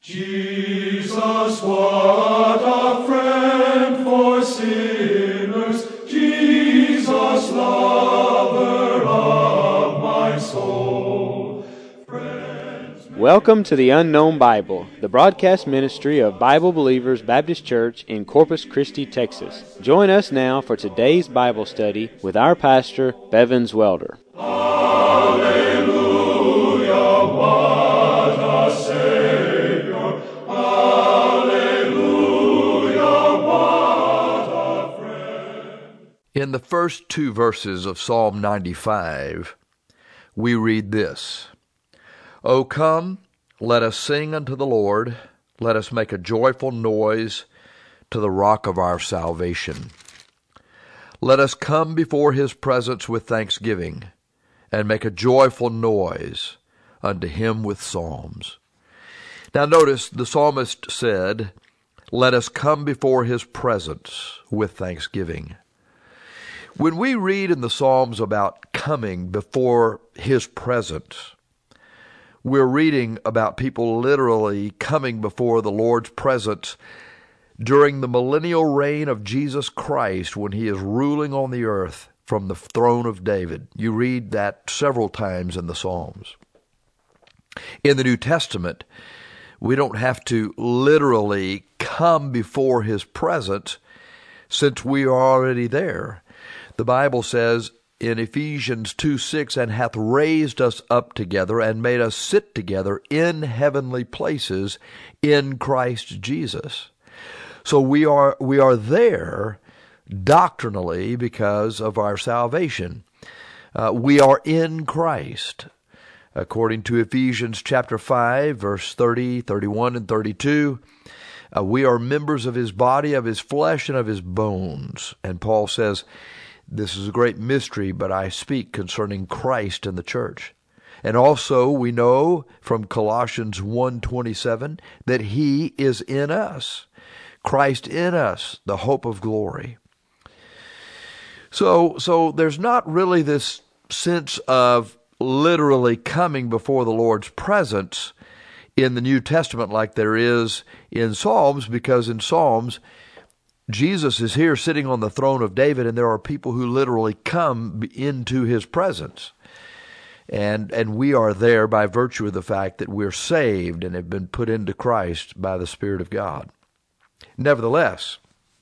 Jesus, what a friend for sinners, Jesus, lover of my soul. Welcome to the Unknown Bible, the broadcast ministry of Bible Believers Baptist Church in Corpus Christi, Texas. Join us now for today's Bible study with our pastor, Bevins Welder. Hallelujah, what a Savior. Hallelujah, what a friend. In the first two verses of Psalm 95, we read this: O come, let us sing unto the Lord, let us make a joyful noise to the rock of our salvation. Let us come before his presence with thanksgiving, and make a joyful noise unto him with psalms. Now notice, the psalmist said, let us come before his presence with thanksgiving. When we read in the Psalms about coming before his presence, we're reading about people literally coming before the Lord's presence during the millennial reign of Jesus Christ, when he is ruling on the earth from the throne of David. You read that several times in the Psalms. In the New Testament, we don't have to literally come before his presence, since we are already there. The Bible says in Ephesians 2:6, and hath raised us up together and made us sit together in heavenly places in Christ Jesus. So we are there doctrinally because of our salvation. We are in Christ. According to Ephesians chapter 5, verse 30, 31, and 32, we are members of his body, of his flesh, and of his bones. And Paul says, this is a great mystery, but I speak concerning Christ and the church. And also we know from Colossians 1:27 that he is in us. Christ in us, the hope of glory. So there's not really this sense of literally coming before the Lord's presence in the New Testament like there is in Psalms, because in Psalms, Jesus is here sitting on the throne of David, and there are people who literally come into his presence. And we are there by virtue of the fact that we're saved and have been put into Christ by the Spirit of God. Nevertheless,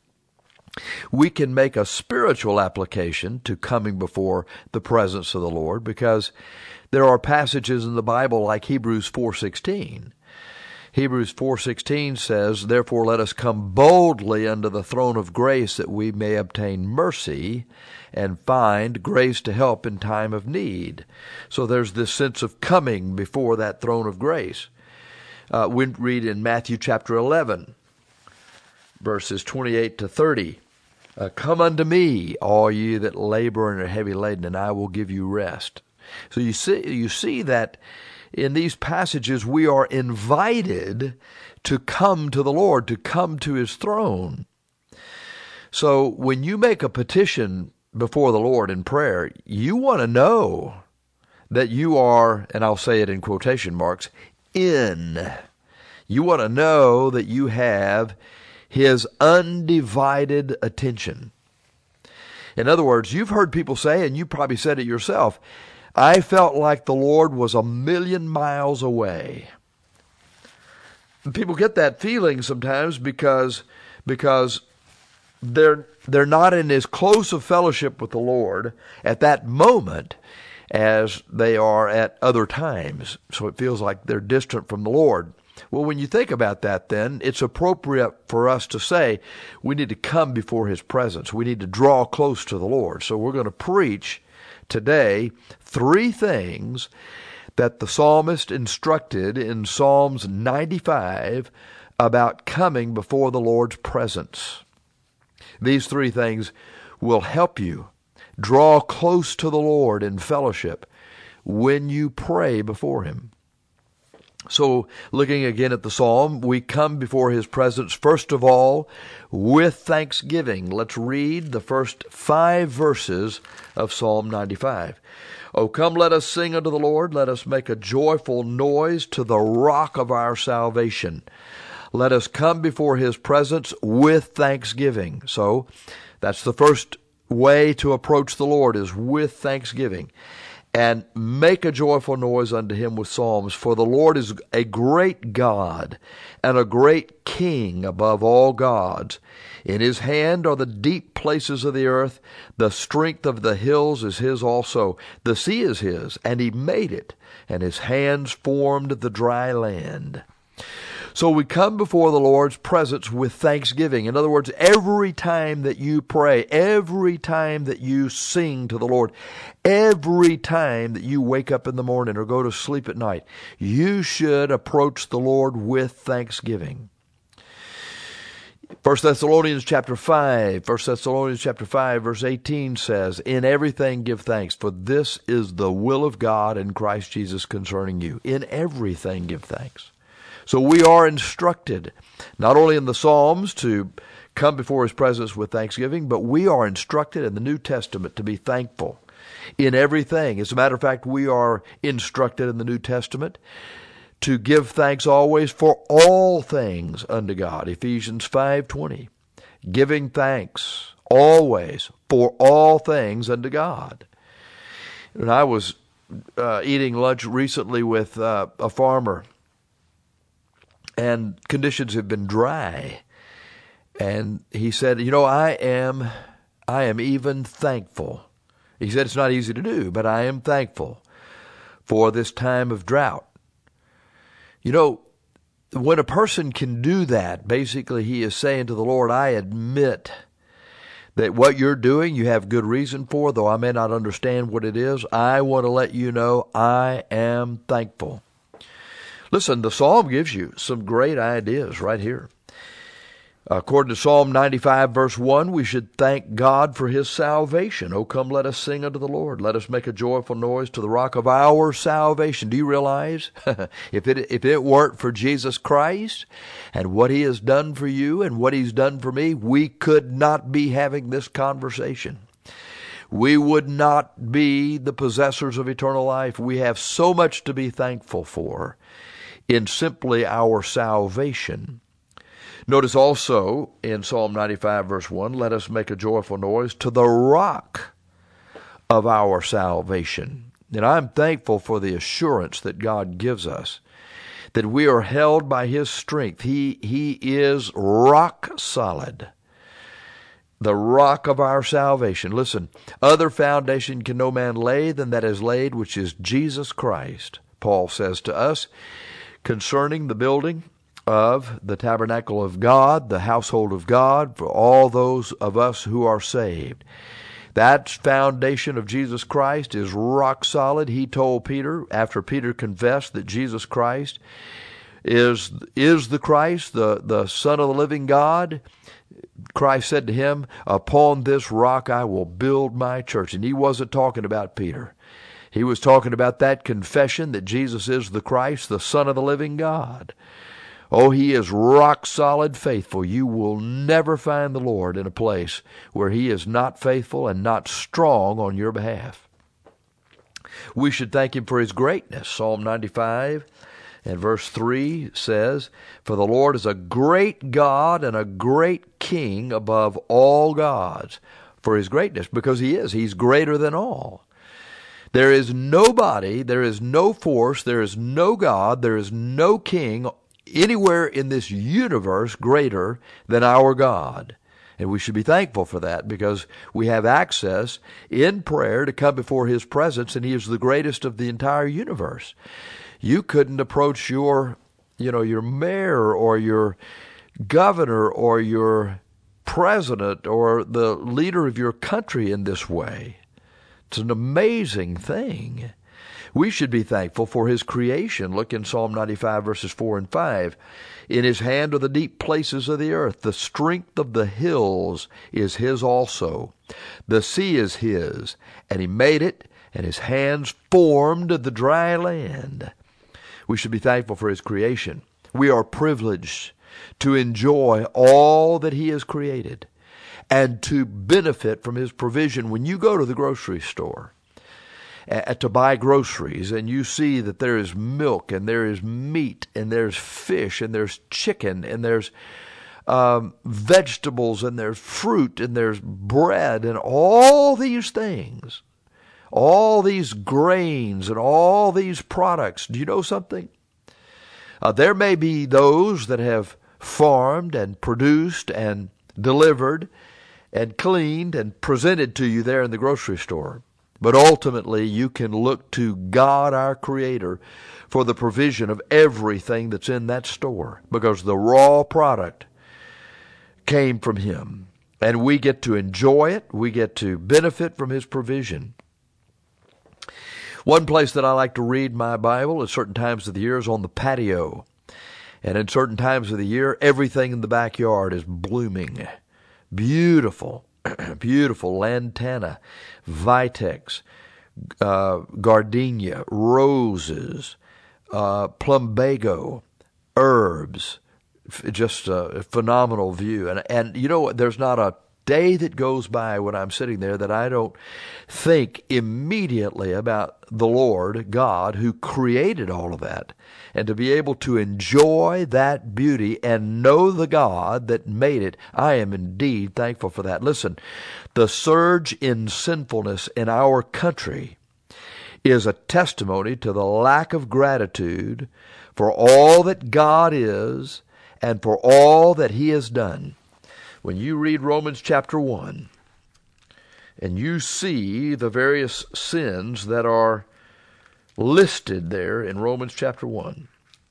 we can make a spiritual application to coming before the presence of the Lord, because there are passages in the Bible like Hebrews 4:16. Hebrews 4:16 says, therefore let us come boldly unto the throne of grace, that we may obtain mercy and find grace to help in time of need. So there's this sense of coming before that throne of grace. We read in Matthew chapter 11, verses 28 to 30, come unto me, all ye that labor and are heavy laden, and I will give you rest. So you see that in these passages we are invited to come to the Lord, to come to his throne. So when you make a petition before the Lord in prayer, you want to know that you are, and I'll say it in quotation marks, in. You want to know that you have his undivided attention. In other words, you've heard people say, and you probably said it yourself, I felt like the Lord was 1,000,000 miles away. And people get that feeling sometimes because they're not in as close a fellowship with the Lord at that moment as they are at other times. So it feels like they're distant from the Lord. Well, when you think about that, then, it's appropriate for us to say we need to come before his presence. We need to draw close to the Lord. So we're going to preach today 3 things that the psalmist instructed in Psalms 95 about coming before the Lord's presence. These 3 things will help you draw close to the Lord in fellowship when you pray before him. So, looking again at the psalm, we come before his presence, first of all, with thanksgiving. Let's read the first 5 verses of Psalm 95. O come, let us sing unto the Lord. Let us make a joyful noise to the rock of our salvation. Let us come before his presence with thanksgiving. So, that's the first way to approach the Lord, is with thanksgiving. And make a joyful noise unto him with psalms. For the Lord is a great God and a great King above all gods. In his hand are the deep places of the earth. The strength of the hills is his also. The sea is his, and he made it, and his hands formed the dry land. So we come before the Lord's presence with thanksgiving. In other words, every time that you pray, every time that you sing to the Lord, every time that you wake up in the morning or go to sleep at night, you should approach the Lord with thanksgiving. 1 Thessalonians chapter 5, verse 18 says, In everything give thanks, for this is the will of God in Christ Jesus concerning you. In everything give thanks. So we are instructed, not only in the Psalms to come before his presence with thanksgiving, but we are instructed in the New Testament to be thankful in everything. As a matter of fact, we are instructed in the New Testament to give thanks always for all things unto God. Ephesians 5:20, giving thanks always for all things unto God. And I was eating lunch recently with a farmer, and conditions have been dry. And he said, I am even thankful. He said it's not easy to do, but I am thankful for this time of drought. When a person can do that, basically he is saying to the Lord, I admit that what you're doing, you have good reason for, though I may not understand what it is. I want to let you know I am thankful. Listen, the psalm gives you some great ideas right here. According to Psalm 95, verse 1, we should thank God for his salvation. Oh, come, let us sing unto the Lord. Let us make a joyful noise to the rock of our salvation. Do you realize if it weren't for Jesus Christ and what he has done for you and what he's done for me, we could not be having this conversation. We would not be the possessors of eternal life. We have so much to be thankful for in simply our salvation. Notice also in Psalm 95, verse 1, let us make a joyful noise to the rock of our salvation. And I'm thankful for the assurance that God gives us, that we are held by his strength. He is rock solid, the rock of our salvation. Listen, other foundation can no man lay than that is laid, which is Jesus Christ. Paul says to us concerning the building of the tabernacle of God, the household of God, for all those of us who are saved. That foundation of Jesus Christ is rock solid. He told Peter, after Peter confessed that Jesus Christ is the Christ, the Son of the living God, Christ said to him, upon this rock I will build my church. And he wasn't talking about Peter. He was talking about that confession that Jesus is the Christ, the Son of the living God. Oh, he is rock solid faithful. You will never find the Lord in a place where he is not faithful and not strong on your behalf. We should thank him for his greatness. Psalm 95 and verse 3 says, for the Lord is a great God and a great King above all gods. For his greatness, because he is. He's greater than all. There is nobody, there is no force, there is no God, there is no king anywhere in this universe greater than our God. And we should be thankful for that, because we have access in prayer to come before his presence, and he is the greatest of the entire universe. You couldn't approach your mayor or your governor or your president or the leader of your country in this way. It's an amazing thing. We should be thankful for his creation. Look in Psalm 95, verses 4 and 5. In his hand are the deep places of the earth. The strength of the hills is his also. The sea is his, and he made it, and his hands formed the dry land. We should be thankful for His creation. We are privileged to enjoy all that He has created and to benefit from His provision. When you go to the grocery store to buy groceries and you see that there is milk and there is meat and there's fish and there's chicken and there's vegetables and there's fruit and there's bread and all these things, all these grains and all these products, do you know something? There may be those that have farmed and produced and delivered and cleaned and presented to you there in the grocery store. But ultimately, you can look to God, our Creator, for the provision of everything that's in that store, because the raw product came from Him. And we get to enjoy it. We get to benefit from His provision. One place that I like to read my Bible at certain times of the year is on the patio. And in certain times of the year, everything in the backyard is blooming. Beautiful, beautiful lantana, vitex, gardenia, roses, plumbago, herbs. Just a phenomenal view. And you know, there's not a day that goes by when I'm sitting there that I don't think immediately about the Lord God who created all of that, and to be able to enjoy that beauty and know the God that made it. I am indeed thankful for that. Listen, the surge in sinfulness in our country is a testimony to the lack of gratitude for all that God is and for all that He has done. When you read Romans chapter 1, and you see the various sins that are listed there in Romans chapter 1,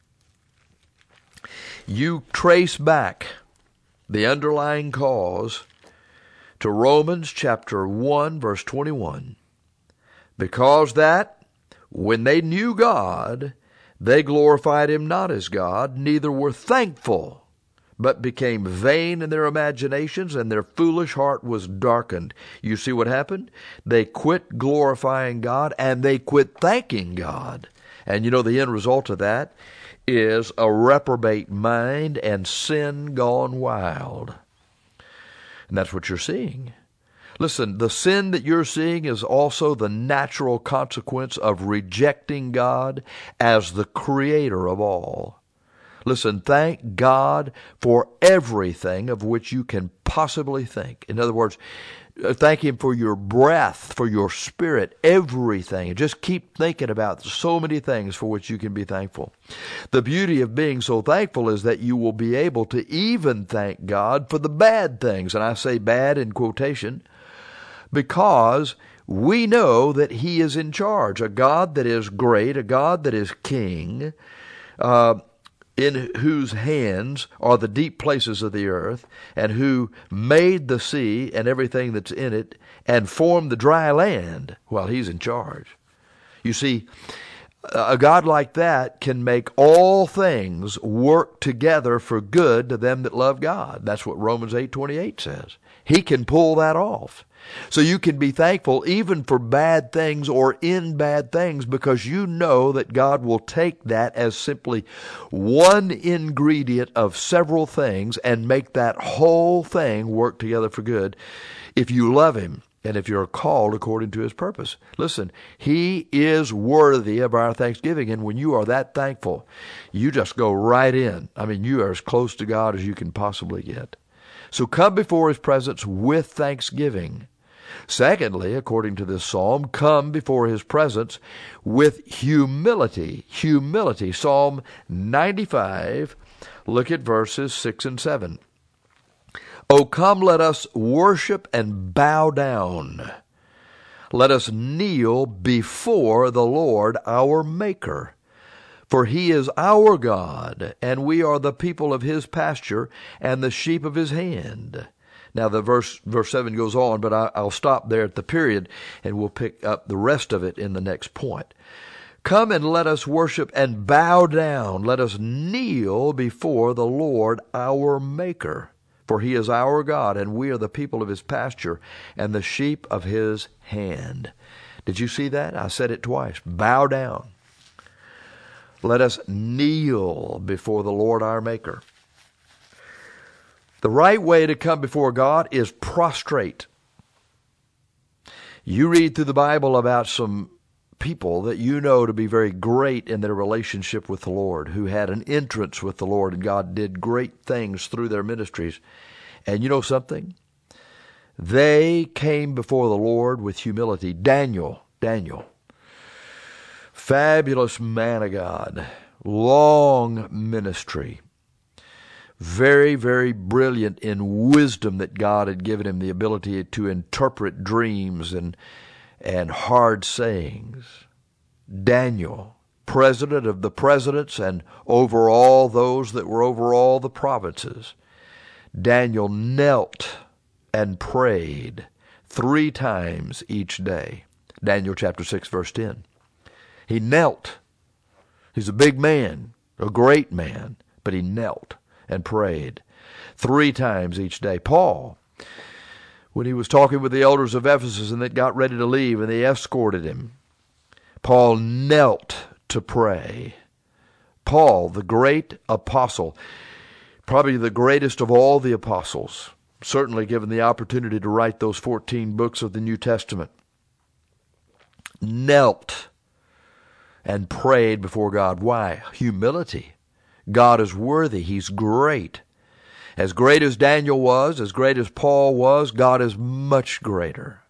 you trace back the underlying cause to Romans chapter 1, verse 21. Because that, when they knew God, they glorified Him not as God, neither were thankful, but became vain in their imaginations, and their foolish heart was darkened. You see what happened? They quit glorifying God, and they quit thanking God. And you know the end result of that is a reprobate mind and sin gone wild. And that's what you're seeing. Listen, the sin that you're seeing is also the natural consequence of rejecting God as the Creator of all. Listen, thank God for everything of which you can possibly think. In other words, thank Him for your breath, for your spirit, everything. Just keep thinking about so many things for which you can be thankful. The beauty of being so thankful is that you will be able to even thank God for the bad things. And I say bad in quotation because we know that He is in charge, a God that is great, a God that is king, in whose hands are the deep places of the earth, and who made the sea and everything that's in it, and formed the dry land while He's in charge. You see, a God like that can make all things work together for good to them that love God. That's what Romans 8:28 says. He can pull that off. So you can be thankful even for bad things or in bad things, because you know that God will take that as simply one ingredient of several things and make that whole thing work together for good if you love Him and if you're called according to His purpose. Listen, He is worthy of our thanksgiving, and when you are that thankful, you just go right in. I mean, you are as close to God as you can possibly get. So come before His presence with thanksgiving. Secondly, according to this psalm, come before His presence with humility. Humility. Psalm 95, look at verses 6 and 7. O come, let us worship and bow down. Let us kneel before the Lord our Maker. For He is our God, and we are the people of His pasture and the sheep of His hand. Now the verse 7 goes on, but I'll stop there at the period, and we'll pick up the rest of it in the next point. Come and let us worship and bow down. Let us kneel before the Lord our Maker. For He is our God, and we are the people of His pasture and the sheep of His hand. Did you see that? I said it twice. Bow down. Let us kneel before the Lord our Maker. The right way to come before God is prostrate. You read through the Bible about some people that you know to be very great in their relationship with the Lord, who had an entrance with the Lord, and God did great things through their ministries. And you know something? They came before the Lord with humility. Daniel, fabulous man of God, long ministry, very, very brilliant in wisdom that God had given him, the ability to interpret dreams and hard sayings. Daniel, president of the presidents and over all those that were over all the provinces. Daniel knelt and prayed 3 times each day. Daniel chapter 6, verse 10. He knelt. He's a big man, a great man, but he knelt and prayed 3 times each day. Paul, when he was talking with the elders of Ephesus and they got ready to leave and they escorted him, Paul knelt to pray. Paul, the great apostle, probably the greatest of all the apostles, certainly given the opportunity to write those 14 books of the New Testament, knelt and prayed before God. Why? Humility. God is worthy. He's great. As great as Daniel was, as great as Paul was, God is much greater.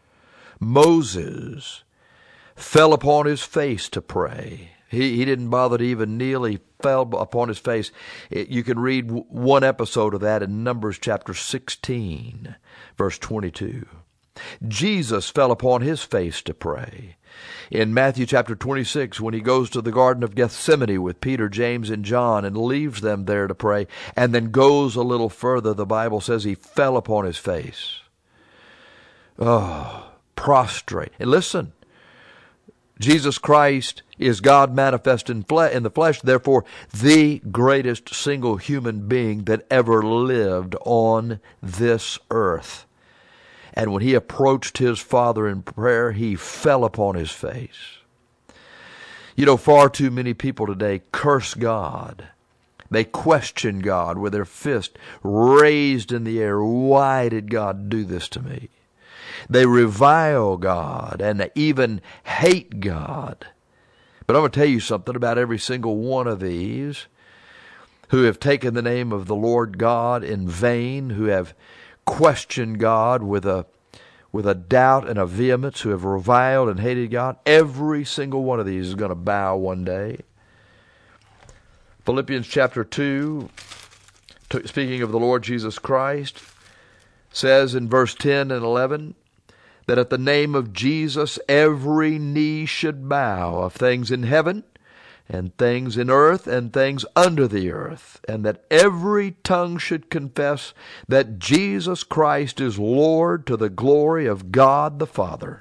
Moses fell upon his face to pray. He didn't bother to even kneel. He fell upon his face. You can read one episode of that in Numbers chapter 16, verse 22. Jesus fell upon his face to pray. In Matthew chapter 26, when he goes to the Garden of Gethsemane with Peter, James, and John and leaves them there to pray, and then goes a little further, the Bible says he fell upon his face. Oh, prostrate. And listen, Jesus Christ is God manifest in the flesh, therefore the greatest single human being that ever lived on this earth. And when he approached his Father in prayer, he fell upon his face. You know, far too many people today curse God. They question God with their fist raised in the air. Why did God do this to me? They revile God and even hate God. But I'm going to tell you something about every single one of these who have taken the name of the Lord God in vain, who have questioned God with a doubt and a vehemence, who have reviled and hated God. Every single one of these is going to bow one day. Philippians chapter 2, speaking of the Lord Jesus Christ, says in verse 10 and 11, that at the name of Jesus every knee should bow, of things in heaven and things in earth and things under the earth, and that every tongue should confess that Jesus Christ is Lord, to the glory of God the Father.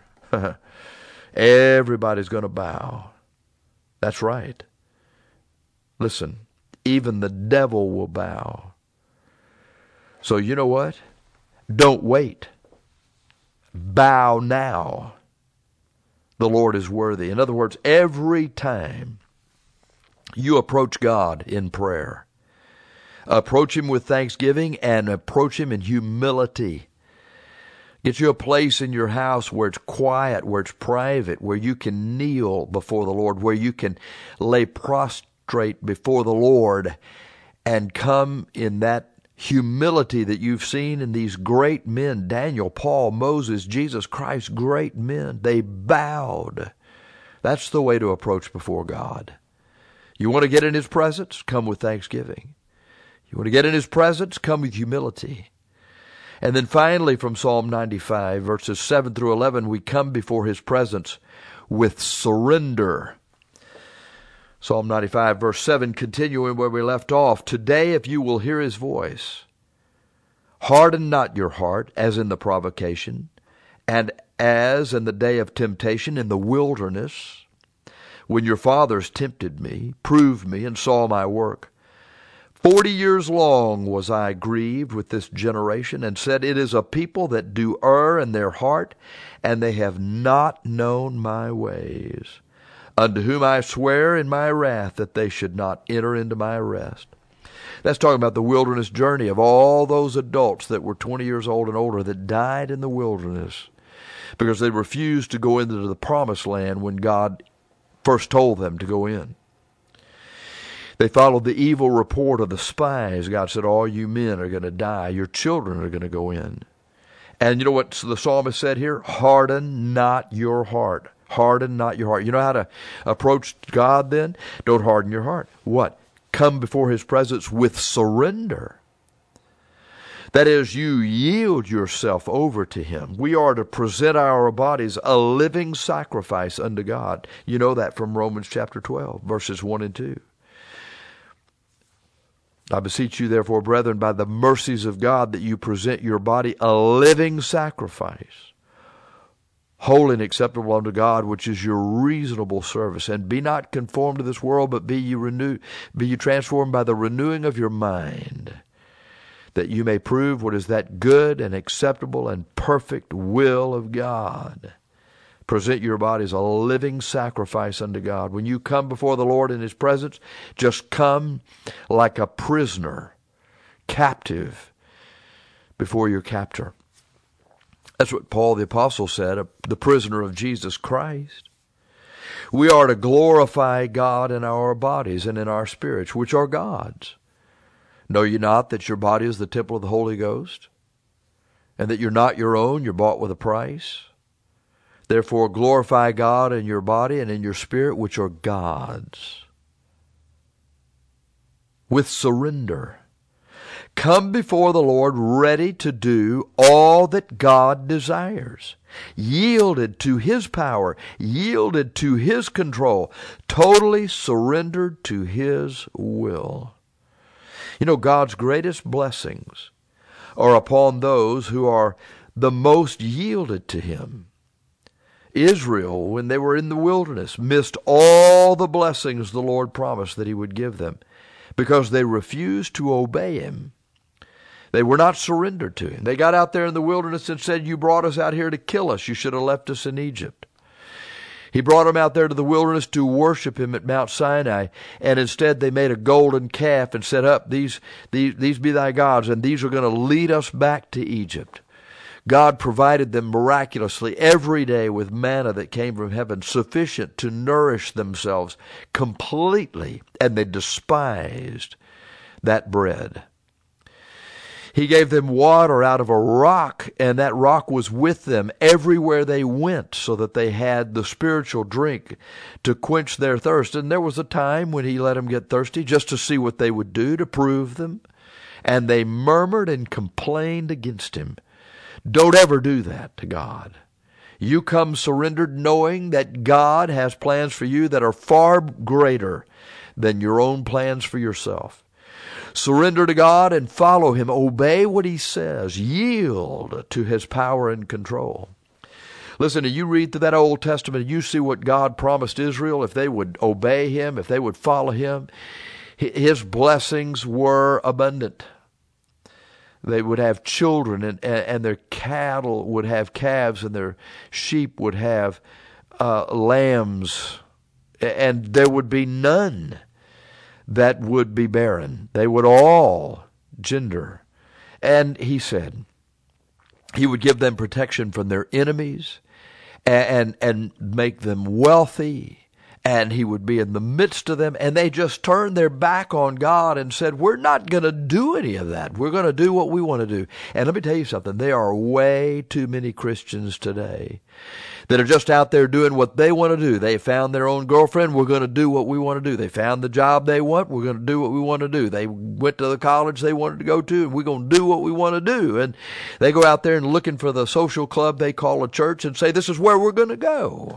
Everybody's going to bow. That's right. Listen, even the devil will bow. So you know what? Don't wait. Bow now. The Lord is worthy. In other words, every time you approach God in prayer, approach Him with thanksgiving and approach Him in humility. Get you a place in your house where it's quiet, where it's private, where you can kneel before the Lord, where you can lay prostrate before the Lord and come in that humility that you've seen in these great men, Daniel, Paul, Moses, Jesus Christ, great men. They bowed. That's the way to approach before God. You want to get in His presence? Come with thanksgiving. You want to get in His presence? Come with humility. And then finally from Psalm 95, verses 7 through 11, we come before His presence with surrender. Psalm 95, verse 7, continuing where we left off. Today, if you will hear His voice, harden not your heart as in the provocation, and as in the day of temptation in the wilderness, when your fathers tempted me, proved me, and saw my work. 40 years long was I grieved with this generation, and said, it is a people that do err in their heart, and they have not known my ways. unto whom I swear in my wrath that they should not enter into my rest. That's talking about the wilderness journey of all those adults that were 20 years old and older that died in the wilderness because they refused to go into the promised land when God first told them to go in. They followed the evil report of the spies. God said, all you men are going to die. Your children are going to go in. And you know what the psalmist said here? Harden not your heart. Harden not your heart. You know how to approach God then? Don't harden your heart. What? Come before His presence with surrender. That is, you yield yourself over to Him. We are to present our bodies a living sacrifice unto God. You know that from Romans chapter 12, verses 1 and 2. I beseech you, therefore, brethren, by the mercies of God, that you present your body a living sacrifice, holy and acceptable unto God, which is your reasonable service. And be not conformed to this world, but be ye transformed by the renewing of your mind, that you may prove what is that good and acceptable and perfect will of God. Present your bodies a living sacrifice unto God. When you come before the Lord in His presence, just come like a prisoner, captive, before your captor. That's what Paul the Apostle said, the prisoner of Jesus Christ. We are to glorify God in our bodies and in our spirits, which are God's. Know ye not that your body is the temple of the Holy Ghost, and that you're not your own, you're bought with a price? Therefore glorify God in your body and in your spirit, which are God's. With surrender. Come before the Lord ready to do all that God desires. Yielded to His power, yielded to His control, totally surrendered to His will. You know, God's greatest blessings are upon those who are the most yielded to Him. Israel, when they were in the wilderness, missed all the blessings the Lord promised that He would give them because they refused to obey Him. They were not surrendered to Him. They got out there in the wilderness and said, you brought us out here to kill us. You should have left us in Egypt. He brought them out there to the wilderness to worship Him at Mount Sinai, and instead they made a golden calf and set up, these be thy gods, and these are going to lead us back to Egypt. God provided them miraculously every day with manna that came from heaven, sufficient to nourish themselves completely, and they despised that bread. He gave them water out of a rock, and that rock was with them everywhere they went, so that they had the spiritual drink to quench their thirst. And there was a time when He let them get thirsty just to see what they would do to prove them. And they murmured and complained against Him. Don't ever do that to God. You come surrendered knowing that God has plans for you that are far greater than your own plans for yourself. Surrender to God and follow Him. Obey what He says. Yield to His power and control. Listen, you read through that Old Testament, you see what God promised Israel if they would obey Him, if they would follow Him. His blessings were abundant. They would have children, and their cattle would have calves, and their sheep would have lambs, and there would be none that would be barren. They would all gender. And He said He would give them protection from their enemies and make them wealthy. And He would be in the midst of them, and they just turned their back on God and said, we're not going to do any of that. We're going to do what we want to do. And let me tell you something. There are way too many Christians today that are just out there doing what they want to do. They found their own girlfriend. We're going to do what we want to do. They found the job they want. We're going to do what we want to do. They went to the college they wanted to go to, and we're going to do what we want to do. And they go out there and looking for the social club they call a church and say, this is where we're going to go.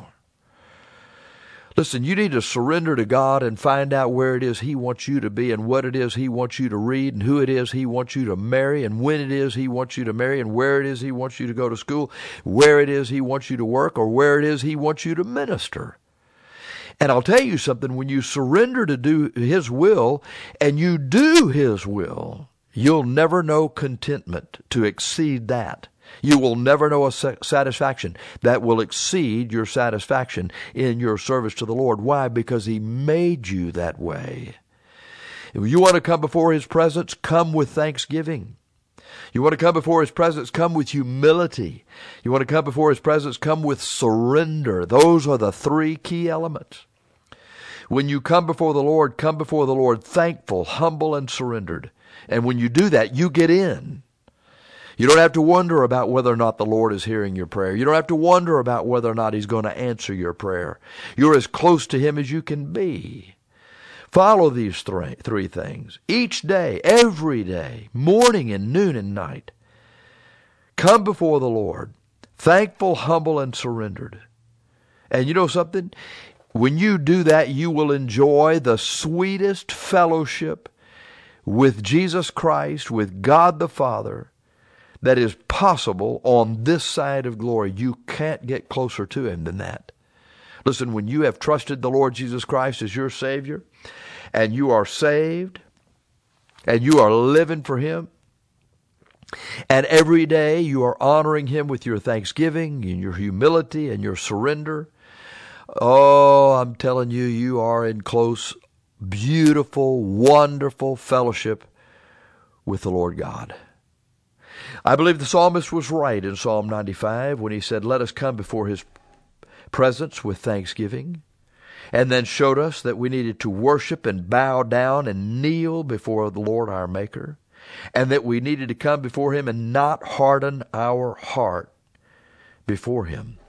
Listen, you need to surrender to God and find out where it is He wants you to be and what it is He wants you to read and who it is He wants you to marry and when it is He wants you to marry and where it is He wants you to go to school, where it is He wants you to work, or where it is He wants you to minister. And I'll tell you something, when you surrender to do His will and you do His will, you'll never know contentment to exceed that. You will never know a satisfaction that will exceed your satisfaction in your service to the Lord. Why? Because He made you that way. If you want to come before His presence, come with thanksgiving. You want to come before His presence, come with humility. You want to come before His presence, come with surrender. Those are the three key elements. When you come before the Lord thankful, humble, and surrendered. And when you do that, you get in. You don't have to wonder about whether or not the Lord is hearing your prayer. You don't have to wonder about whether or not He's going to answer your prayer. You're as close to Him as you can be. Follow these three things. Each day, every day, morning and noon and night. Come before the Lord, thankful, humble, and surrendered. And you know something? When you do that, you will enjoy the sweetest fellowship with Jesus Christ, with God the Father, that is possible on this side of glory. You can't get closer to Him than that. Listen, when you have trusted the Lord Jesus Christ as your Savior, and you are saved, and you are living for Him, and every day you are honoring Him with your thanksgiving and your humility and your surrender, oh, I'm telling you, you are in close, beautiful, wonderful fellowship with the Lord God. I believe the psalmist was right in Psalm 95 when he said, let us come before His presence with thanksgiving, and then showed us that we needed to worship and bow down and kneel before the Lord our Maker, and that we needed to come before Him and not harden our heart before Him.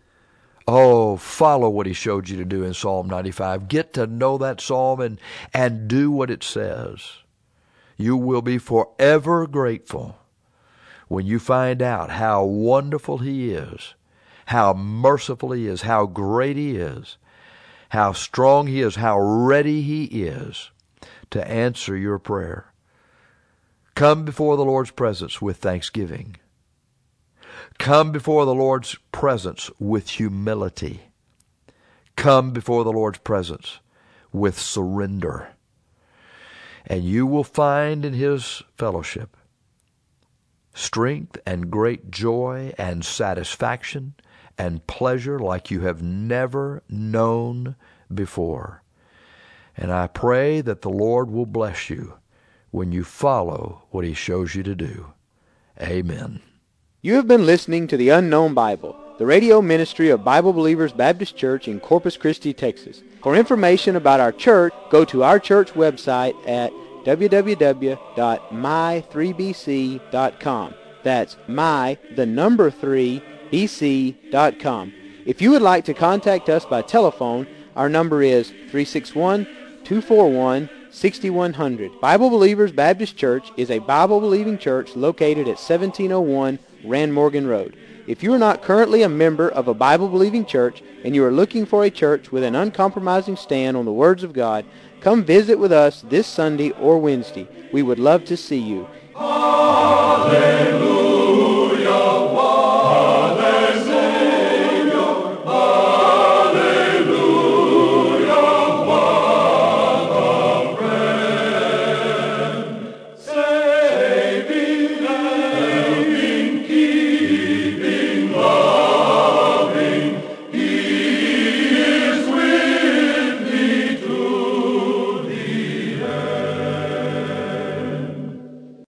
Oh, follow what He showed you to do in Psalm 95. Get to know that psalm and do what it says. You will be forever grateful when you find out how wonderful He is, how merciful He is, how great He is, how strong He is, how ready He is to answer your prayer. Come before the Lord's presence with thanksgiving. Come before the Lord's presence with humility. Come before the Lord's presence with surrender. And you will find in His fellowship strength and great joy and satisfaction and pleasure like you have never known before. And I pray that the Lord will bless you when you follow what He shows you to do. Amen. You have been listening to The Unknown Bible, the radio ministry of Bible Believers Baptist Church in Corpus Christi, Texas. For information about our church, go to our church website at www.my3bc.com. That's my3bc.com. If you would like to contact us by telephone, our number is 361-241-6100. Bible Believers Baptist Church is a Bible-believing church located at 1701 Rand Morgan Road. If you are not currently a member of a Bible-believing church and you are looking for a church with an uncompromising stand on the words of God, come visit with us this Sunday or Wednesday. We would love to see you. Hallelujah.